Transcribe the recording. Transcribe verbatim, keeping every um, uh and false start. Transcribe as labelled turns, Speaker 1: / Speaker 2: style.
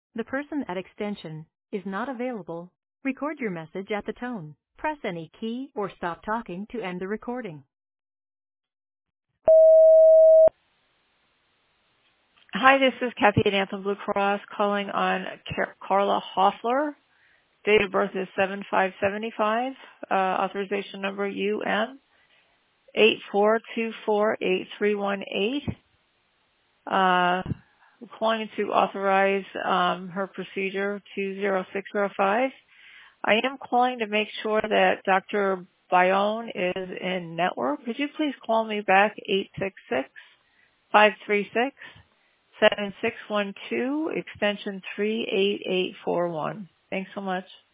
Speaker 1: The person at extension is not available. Record your message at the tone. Press any key or stop talking to end the recording.
Speaker 2: Hi, this is Kathy at Anthem Blue Cross calling on Car- Carla Hoffler. Date of birth is seven five seventy-five. Uh, authorization number U N eight four two four eight three one eight. Uh, we're calling to authorize um, her procedure two zero six zero five. I am calling to make sure that Doctor Bayonne is in network. Could you please call me back eight six six, five three six, seven six one two, extension three eight eight four one. Thanks so much.